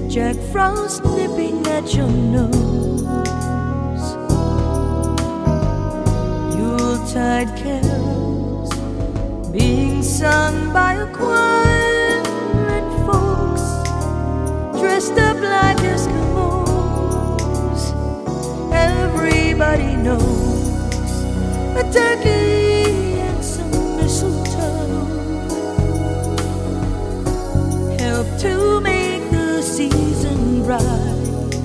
Jack Frost nipping at your nose, Yuletide carols being sung by a choir, and folks dressed up like Eskimos. Everybody knows a turkey and some mistletoe help to make the season bright.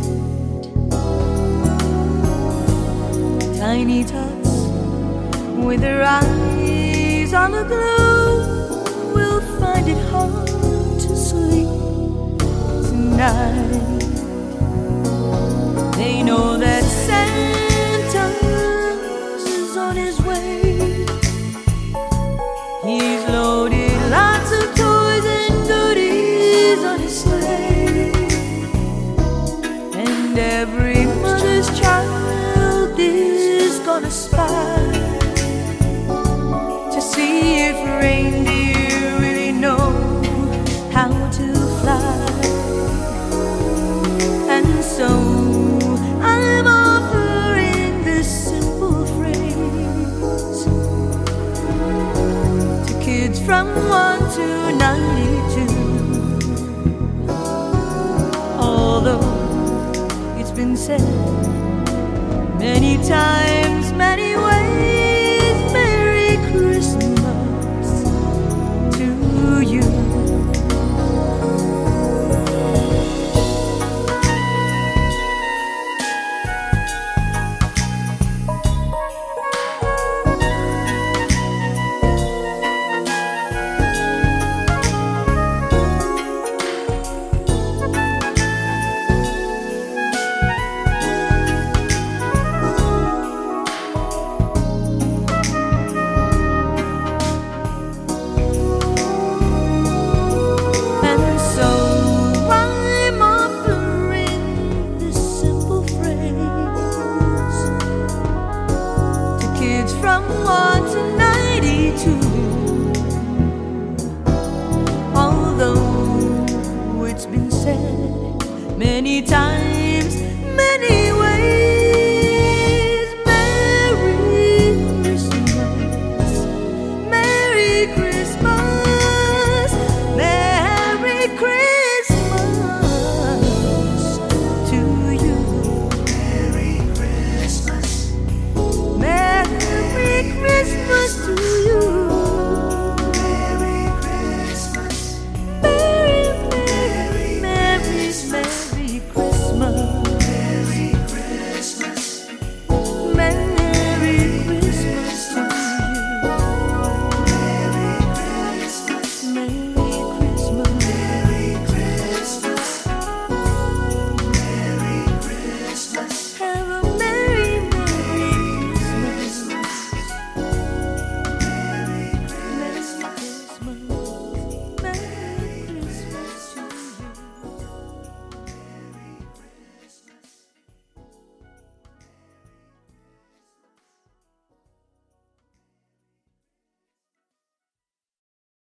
Tiny tots with their eyes on aglow will find it hard to sleep tonight. They know that Santa is on his way. He's loaded lots of toys and goodies on his sleigh, and every mother's child is gonna spy to see if reindeer really know how to fly. And so I'm offering this simple phrase to kids from 1 to 92. Although it's been said many times, many ways, Merry Christmas to you. From 1 to 92. Although it's been said many times,